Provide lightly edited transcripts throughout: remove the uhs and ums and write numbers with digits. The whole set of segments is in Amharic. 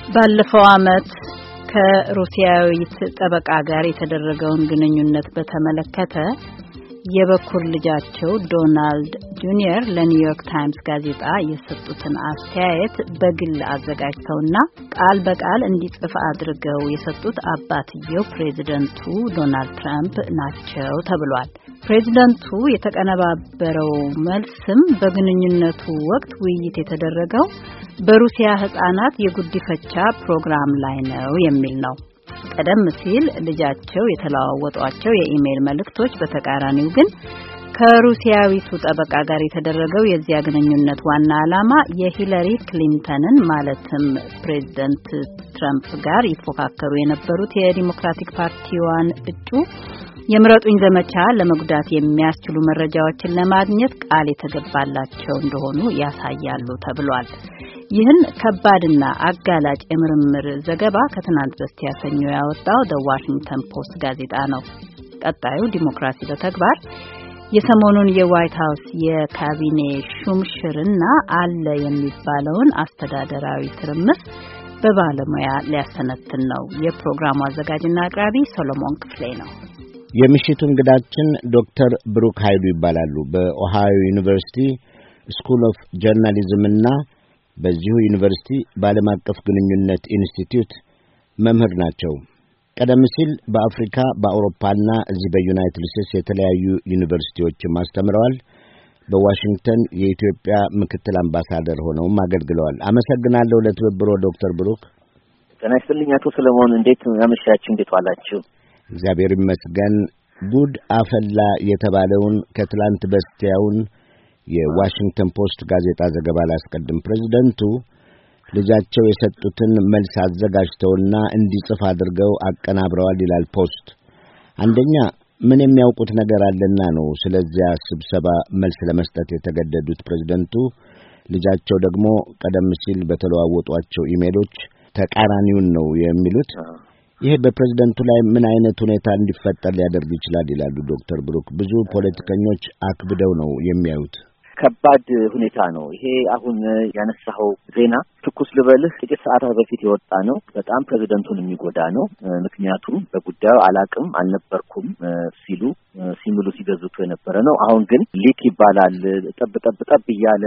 ባለፈው ዓመት ከሩሲያዊት ጠበቃ ጋር የተደረገውን ግንኙነት በተመለከተ የበኩር ልጃቸው ዶናልድ ጁኒየር ለኒውዮርክ ታይምስ ጋዜጣ የሰጡትን አስተያየት በግል አዘጋጅተውና ቃል በቃል እንዲጽፍ አድርገው የሰጡት አባትየው ፕሬዝደንቱ ዶናልድ ትራምፕ ናቸው ተብሏል። ፕሬዝደንቱ የተቀነባበረው መልስም በግንኙነቱ ወቅት ውይይት የተደረገው በሩሲያ ሕፃናት የጉዲፈቻ ፕሮግራም ላይ ነው የሚል ነው። ቀደም ሲል ልጃቸው የተለዋወጧቸው የኢሜል መልእክቶች በተቃራኒው ግን ከሩሲያዊቱ ጠበቃ ጋር የተደረገው የዚያ ግንኙነት ዋና ዓላማ የሂለሪ ክሊንተንን ማለትም ፕሬዝዳንት ትራምፕ ጋር ይፎካከሩ የነበሩት የዲሞክራቲክ ፓርቲዋን እጩ የምረጡኝ ዘመቻ ለመጉዳት የሚያስችሉ መረጃዎችን ለማግኘት ቃል የተገባላቸው እንደሆኑ ያሳያሉ ተብሏል። ይህን ከባድና አጋላጭ የምርምር ዘገባ ከትናንት በስቲያ ሰኞ ያወጣው ዘ ዋሽንግተን ፖስት ጋዜጣ ነው። ቀጣዩ ዲሞክራሲ በተግባር የሰሞኑን የዋይት ሃውስ የካቢኔ ሹምሽርና አለ የሚባለውን አስተዳደራዊ ትርምስ በባለሙያ ሊያሰነትን ነው። የፕሮግራሙ አዘጋጅና አቅራቢ ሰሎሞን ክፍሌ ነው። የምሽቱ እንግዳችን ዶክተር ብሩክ ኃይሉ ይባላሉ። በኦሃዮ ዩኒቨርሲቲ ስኩል ኦፍ ጆርናሊዝምና በዚሁ ዩኒቨርሲቲ በዓለም አቀፍ ግንኙነት ኢንስቲትዩት መምህር ናቸው። ቀደም ሲል በአፍሪካ በአውሮፓና እዚህ በዩናይትድ ስቴትስ የተለያዩ ዩኒቨርሲቲዎችም አስተምረዋል። በዋሽንግተን የኢትዮጵያ ምክትል አምባሳደር ሆነውም አገልግለዋል። አመሰግናለሁ ለትብብሮ ዶክተር ብሩክ። ጤና ይስጥልኝ አቶ ሰለሞን። እንዴት አመሻችሁ? እንዴት ዋላችሁ? እግዚአብሔር ይመስገን። ጉድ አፈላ የተባለውን ከትላንት በስቲያውን የዋሽንግተን ፖስት ጋዜጣ ዘገባ ላስቀድም። ፕሬዝደንቱ ልጃቸው የሰጡትን መልስ አዘጋጅተውና እንዲጽፍ አድርገው አቀናብረዋል ይላል ፖስት። አንደኛ ምን የሚያውቁት ነገር አለና ነው ስለዚያ ስብሰባ መልስ ለመስጠት የተገደዱት ፕሬዝደንቱ። ልጃቸው ደግሞ ቀደም ሲል በተለዋወጧቸው ኢሜሎች ተቃራኒውን ነው የሚሉት። ይሄ በፕሬዝደንቱ ላይ ምን አይነት ሁኔታ እንዲፈጠር ሊያደርግ ይችላል ይላሉ ዶክተር ብሩክ። ብዙ ፖለቲከኞች አክብደው ነው የሚያዩት። ከባድ ሁኔታ ነው ይሄ። አሁን ያነሳኸው ዜና ትኩስ ልበልህ ጥቂት ሰዓታት በፊት የወጣ ነው። በጣም ፕሬዝደንቱን የሚጎዳ ነው። ምክንያቱም በጉዳዩ አላቅም አልነበርኩም ሲሉ ሲገዙት የነበረ ነው። አሁን ግን ሊክ ይባላል ጠብ እያለ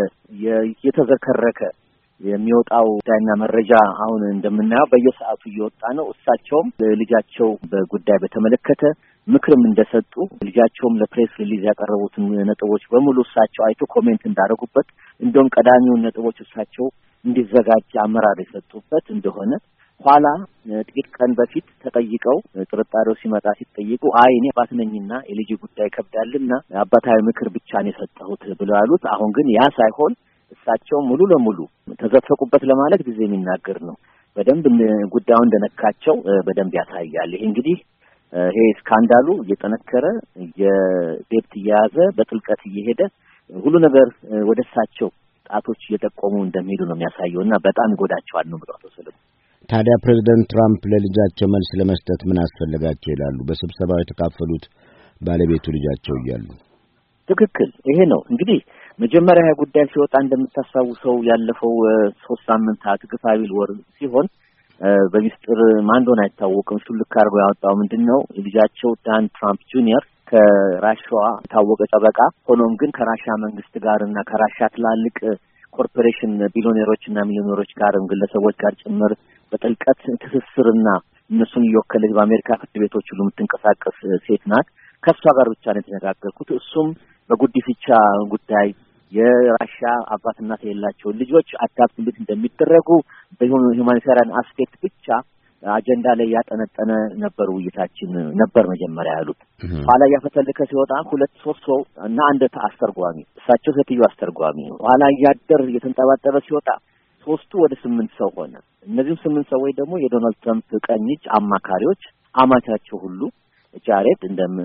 የተዘከረከ የሚወጣው ዳይና መረጃ አሁን እንደምናየው በየሰዓቱ እየወጣ ነው። እሳቸውም ልጃቸው በጉዳይ በተመለከተ ምክርም እንደሰጡ ልጃቸውም ለፕሬስ ሪሊዝ ያቀረቡትን ነጥቦች በሙሉ እሳቸው አይቶ ኮሜንት እንዳደረጉበት እንደውም ቀዳሚውን ነጥቦች እሳቸው እንዲዘጋጅ አመራር የሰጡበት እንደሆነ ኋላ ጥቂት ቀን በፊት ተጠይቀው ጥርጣሬው ሲመጣ ሲጠይቁ እኔ አባት ነኝና የልጅ ጉዳይ ከብዳልና አባታዊ ምክር ብቻ ነው የሰጠሁት ብለው ያሉት። አሁን ግን ያ ሳይሆን እሳቸው ሙሉ ለሙሉ ተዘፈቁበት ለማለት ጊዜ የሚናገር ነው። በደንብ ጉዳዩ እንደነካቸው በደንብ ያሳያል። ይሄ እንግዲህ ይሄ ስካንዳሉ እየጠነከረ የዴፕት እየያዘ በጥልቀት እየሄደ ሁሉ ነገር ወደ እሳቸው ጣቶች እየጠቆሙ እንደሚሄዱ ነው የሚያሳየው እና በጣም ይጎዳቸዋል ነው ብለው ተሰለሙ። ታዲያ ፕሬዝዳንት ትራምፕ ለልጃቸው መልስ ለመስጠት ምን አስፈልጋቸው ይላሉ? በስብሰባው የተካፈሉት ባለቤቱ ልጃቸው እያሉ። ትክክል፣ ይሄ ነው እንግዲህ መጀመሪያ ጉዳይ ሲወጣ እንደምታስታውሰው ያለፈው 3 ሳምንታት ግፋ ቢል ወር ሲሆን በሚስጥር ማን እንደሆነ አይታወቅም። ሹልክ አድርጎ ያወጣው ምንድነው ልጃቸው ዳን ትራምፕ ጁኒየር ከራሻዋ የታወቀ ጠበቃ ሆኖም ግን ከራሻ መንግስት ጋር እና ከራሻ ትላልቅ ኮርፖሬሽን ቢሊዮኔሮችና ሚሊዮኔሮች ጋርም ግለሰቦች ጋር ጭምር በጥልቀት ትስስርና እነሱን እየወከለች በአሜሪካ ፍርድ ቤቶች ሁሉ የምትንቀሳቀስ ሴት ናት። ከሷ ጋር ብቻ ነው የተነጋገርኩት። እሱም በጉዲፈቻ ጉዳይ የራሻ አባት እናት የሌላቸው ልጆች አዳፕት እንደሚደረጉ በሁማኒታሪያን አስፔክት ብቻ አጀንዳ ላይ ያጠነጠነ ነበር ውይይታችን ነበር መጀመሪያ ያሉት። ኋላ ያፈተለከ ሲወጣ 2-3 ሰው እና አንድ አስተርጓሚ እሳቸው ሴትዮ አስተርጓሚ ኋላ ያደር የተንጠባጠበ ሲወጣ 3ቱ ወደ 8 ሰው ሆነ። እነዚህም 8 ሰዎች ደግሞ የዶናልድ ትራምፕ ቀኝ እጅ አማካሪዎች አማቻቸው ሁሉ ጃሬድ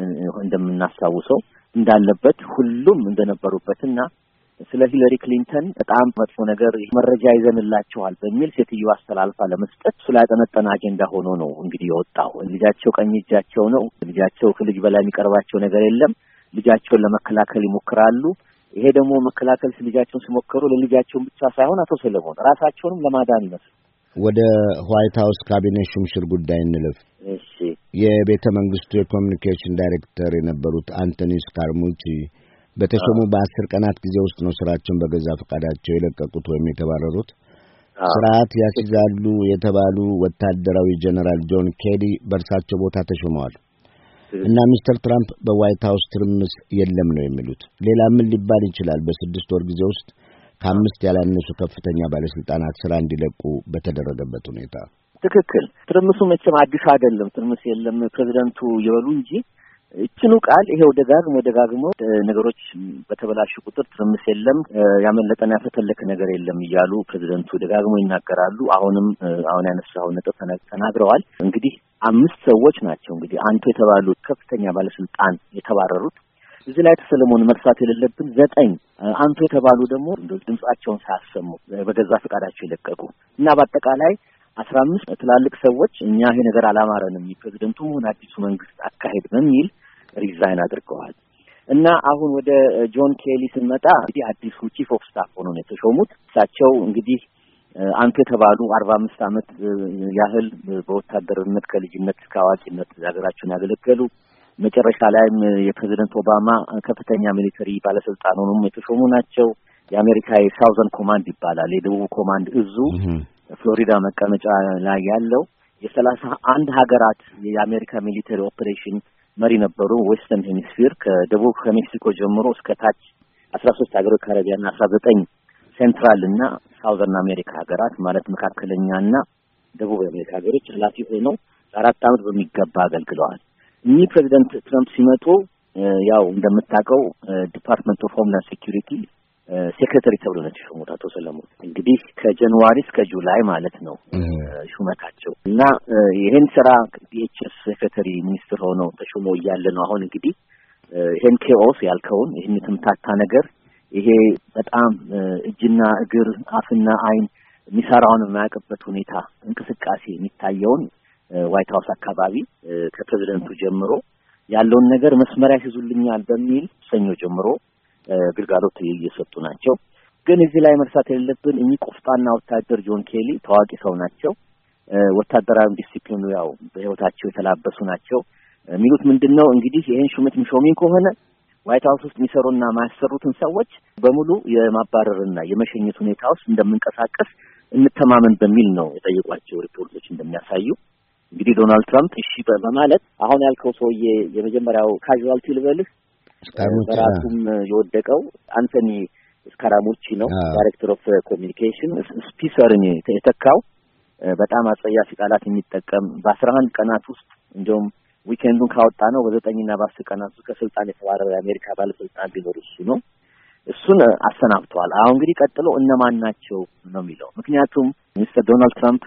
እንደምናስታውሰው እንዳለበት ሁሉም እንደነበሩበትና ስለ ሂለሪ ክሊንተን በጣም መጥፎ ነገር መረጃ ይዘንላቸዋል በሚል ሴትዮ አስተላልፋ ለመስጠት ስላጠነጠነ አጀንዳ ሆኖ ነው እንግዲህ የወጣው። ልጃቸው ቀኝ እጃቸው ነው። ልጃቸው ከልጅ በላይ የሚቀርባቸው ነገር የለም። ልጃቸውን ለመከላከል ይሞክራሉ። ይሄ ደግሞ መከላከል ልጃቸውን ሲሞክሩ ለልጃቸው ብቻ ሳይሆን አቶ ሰለሞን ራሳቸውንም ለማዳን ይመስል ወደ ዋይት ሃውስ ካቢኔ ሹምሽር ጉዳይ እንለፍ። እሺ የቤተ መንግስቱ የኮሚኒኬሽን ዳይሬክተር የነበሩት አንቶኒ ስካርሙቺ በተሾሙ በ10 ቀናት ጊዜ ውስጥ ነው ስራቸውን በገዛ ፈቃዳቸው የለቀቁት ወይም የተባረሩት። ስርዓት ያስይዛሉ የተባሉ ወታደራዊ ጀነራል ጆን ኬሊ በእርሳቸው ቦታ ተሾመዋል እና ሚስተር ትራምፕ በዋይት ሃውስ ትርምስ የለም ነው የሚሉት። ሌላ ምን ሊባል ይችላል? በ6 ወር ጊዜ ውስጥ ከ5 ያላነሱ ከፍተኛ ባለስልጣናት ስራ እንዲለቁ በተደረገበት ሁኔታ። ትክክል። ትርምሱ መቼም አዲስ አይደለም። ትርምስ የለም ፕሬዝዳንቱ ይበሉ እንጂ እችኑ ቃል ይሄው ደጋግሞ ነገሮች በተበላሹ ቁጥር ትርምስ የለም፣ ያመለጠና ያፈተለከ ነገር የለም እያሉ ፕሬዝዳንቱ ደጋግሞ ይናገራሉ። አሁን ያነሳው ነጥብ ተናግረዋል። እንግዲህ 5 ሰዎች ናቸው እንግዲህ አንቱ የተባሉ ከፍተኛ ባለስልጣን የተባረሩት። እዚህ ላይ ተሰለሞን መርሳት የሌለብን 9 አንቱ የተባሉ ደግሞ ድምጻቸውን ሳያሰሙ በገዛ ፈቃዳቸው የለቀቁ እና በአጠቃላይ 15 ትላልቅ ሰዎች እኛ ይሄ ነገር አላማረንም የፕሬዝዳንቱም ሆነ አዲሱ መንግስት አካሄድ በሚል ሪዛይን አድርገዋል። እና አሁን ወደ ጆን ኬሊ ስንመጣ እንግዲህ አዲሱ ቺፍ ኦፍ ስታፍ ሆነው ነው የተሾሙት። እሳቸው እንግዲህ አንቱ የተባሉ 45 ዓመት ያህል በወታደርነት ከልጅነት እስከ አዋቂነት ሀገራቸውን ያገለገሉ፣ መጨረሻ ላይም የፕሬዝዳንት ኦባማ ከፍተኛ ሚሊተሪ ባለስልጣን ሆነው የተሾሙ ናቸው። የአሜሪካ የሳውዘርን ኮማንድ ይባላል፣ የደቡብ ኮማንድ እዙ ፍሎሪዳ መቀመጫ ላይ ያለው የ31 ሀገራት የአሜሪካ ሚሊተሪ ኦፕሬሽን መሪ ነበሩ። ዌስተርን ሄሚስፌር ከደቡብ ከሜክሲኮ ጀምሮ እስከ ታች 13 ሀገሮች ካሪቢያና 19 ሴንትራል እና ሳውዘርን አሜሪካ ሀገራት ማለት መካከለኛና ደቡብ አሜሪካ ሀገሮች ኃላፊ ሆነው 4 ዓመት በሚገባ አገልግለዋል። እኚህ ፕሬዝዳንት ትራምፕ ሲመጡ ያው እንደምታውቀው ዲፓርትመንት ኦፍ ሆምላንድ ሴኩሪቲ ሴክሬታሪ ተብሎ ነው የተሾሙት አቶ ሰለሞን። እንግዲህ ከጃንዋሪ እስከ ጁላይ ማለት ነው ሹመታቸው እና ይሄን ስራ ዲኤችኤስ ሴክሬታሪ ሚኒስትር ሆነው ተሾሞ እያለ ነው አሁን እንግዲህ ይሄን ኬኦስ ያልከውን ይሄን የተምታታ ነገር ይሄ በጣም እጅና እግር አፍና አይን የሚሰራውን የማያውቅበት ሁኔታ እንቅስቃሴ የሚታየውን ዋይት ሃውስ አካባቢ ከፕሬዝዳንቱ ጀምሮ ያለውን ነገር መስመሪያ ይዙልኛል በሚል ሰኞ ጀምሮ ግልጋሎት እየሰጡ ናቸው። ግን እዚህ ላይ መርሳት የሌለብን እኚህ ቆፍጣና ወታደር ጆን ኬሊ ታዋቂ ሰው ናቸው። ወታደራዊ ዲሲፕሊኑ ያው በህይወታቸው የተላበሱ ናቸው። የሚሉት ምንድነው እንግዲህ ይሄን ሹመት የሚሾመኝ ከሆነ ዋይት ሃውስ ውስጥ የሚሰሩና ማያሰሩትን ሰዎች በሙሉ የማባረርና የመሸኘት ሁኔታ ውስጥ እንደምንቀሳቀስ እንተማመን በሚል ነው የጠየቋቸው ሪፖርቶች እንደሚያሳዩ። እንግዲህ ዶናልድ ትራምፕ እሺ በማለት አሁን ያልከው ሰውዬ የመጀመሪያው ካዡዋልቲ ልበልህ በራሱም የወደቀው አንቶኒ ስካራሙቺ ነው። ዳይሬክተር ኦፍ ኮሚኒኬሽን ስፒሰርን የተካው በጣም አጸያፊ ቃላት የሚጠቀም በ11 ቀናት ውስጥ እንደውም ዊኬንዱን ካወጣ ነው በ9 እና በ10 ቀናት ውስጥ ከስልጣን የተባረረ የአሜሪካ ባለስልጣን ቢኖር እሱ ነው። እሱን አሰናብተዋል። አሁን እንግዲህ ቀጥሎ እነማን ናቸው ነው የሚለው። ምክንያቱም ሚስተር ዶናልድ ትራምፕ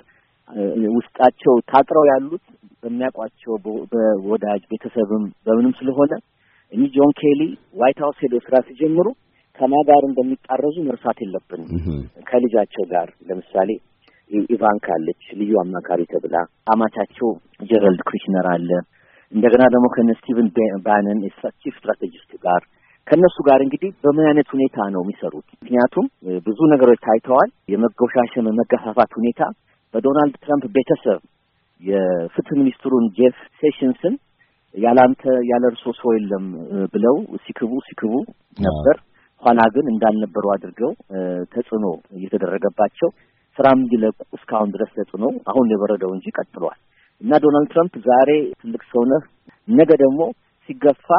ውስጣቸው ታጥረው ያሉት በሚያውቋቸው በወዳጅ ቤተሰብም በምንም ስለሆነ እኚህ ጆን ኬሊ ዋይት ሃውስ ሄደው ስራ ሲጀምሩ ከማን ጋር እንደሚጣረዙ መርሳት የለብንም። ከልጃቸው ጋር ለምሳሌ ኢቫንካ አለች ልዩ አማካሪ ተብላ፣ አማቻቸው ጀራልድ ኩሽነር አለ። እንደገና ደግሞ ከነ ስቲቨን ባነን ቺፍ ስትራቴጂስት ጋር ከነሱ ጋር እንግዲህ በምን አይነት ሁኔታ ነው የሚሰሩት? ምክንያቱም ብዙ ነገሮች ታይተዋል። የመጎሻሸም መገፋፋት ሁኔታ በዶናልድ ትራምፕ ቤተሰብ የፍትህ ሚኒስትሩን ጄፍ ሴሽንስን ያላንተ ያለ እርሶ ሰው የለም ብለው ሲክቡ ነበር። ኋላ ግን እንዳልነበሩ አድርገው ተጽዕኖ እየተደረገባቸው ስራም እንዲለቁ እስካሁን ድረስ ተጽዕኖ አሁን የበረደው እንጂ ቀጥሏል። እና ዶናልድ ትራምፕ ዛሬ ትልቅ ሰው ነህ፣ ነገ ደግሞ ሲገፋ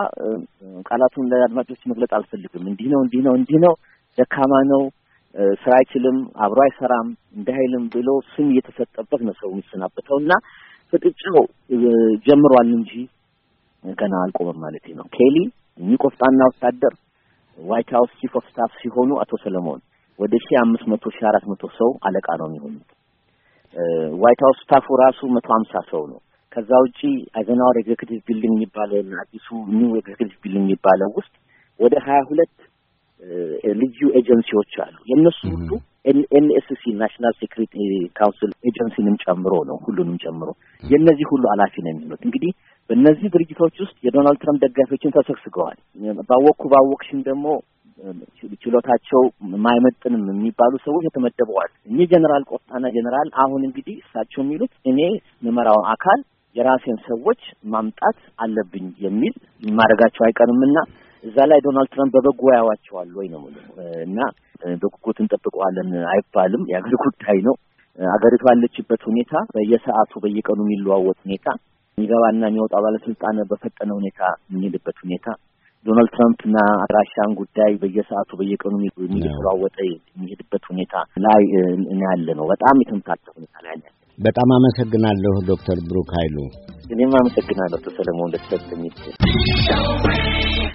ቃላቱን ለአድማጮች መግለጽ አልፈልግም፣ እንዲህ ነው ደካማ ነው፣ ስራ አይችልም፣ አብሮ አይሰራም፣ እንዳይልም ብሎ ስም እየተሰጠበት ነው ሰው የሚሰናበተው። እና ፍጥጫው ጀምሯል እንጂ ገና አልቆመም ማለት ነው። ኬሊ የሚቆፍጣና ወታደር ዋይት ሃውስ ቺፍ ኦፍ ስታፍ ሲሆኑ አቶ ሰለሞን ወደ 1500 1400 ሰው አለቃ ነው የሚሆኑት። ዋይት ሃውስ ስታፉ ራሱ 150 ሰው ነው። ከዛ ውጪ አይዘናወር ኤግዜክቲቭ ቢልዲንግ የሚባለው አዲሱ ኒው ኤግዜክቲቭ ቢልዲንግ የሚባለው ውስጥ ወደ 22 ልዩ ኤጀንሲዎች አሉ። የነሱ ሁሉ ኤንኤስሲ ናሽናል ሴኩሪቲ ካውንስል ኤጀንሲንም ጨምሮ ነው፣ ሁሉንም ጨምሮ የነዚህ ሁሉ ኃላፊ ነው የሚሆኑት። እንግዲህ በእነዚህ ድርጅቶች ውስጥ የዶናልድ ትራምፕ ደጋፊዎችን ተሰግስገዋል። ባወቅሽም ደግሞ ችሎታቸው ማይመጥንም የሚባሉ ሰዎች የተመደበዋል። እኚህ ጀነራል ቆፍጣና ጀነራል አሁን እንግዲህ እሳቸው የሚሉት እኔ መመራው አካል የራሴን ሰዎች ማምጣት አለብኝ የሚል ማድረጋቸው አይቀርምና እዛ ላይ ዶናልድ ትራምፕ በበጎ ያዋቸዋል ወይ ነው እና በጉጉት እንጠብቀዋለን አይባልም። የአገር ጉዳይ ነው። አገሪቱ ያለችበት ሁኔታ በየሰዓቱ በየቀኑ የሚለዋወጥ ሁኔታ የሚገባና የሚወጣ ባለስልጣን በፈጠነ ሁኔታ የሚሄድበት ሁኔታ ዶናልድ ትራምፕና ራሽያን ጉዳይ በየሰዓቱ በየቀኑ የሚለዋወጥ የሚሄድበት ሁኔታ ላይ ያለ ነው። በጣም የተምታታ ሁኔታ ላይ ያለ። በጣም አመሰግናለሁ ዶክተር ብሩክ ኃይሉ። እኔም አመሰግናለሁ ሰለሞን ለተሰጠኝ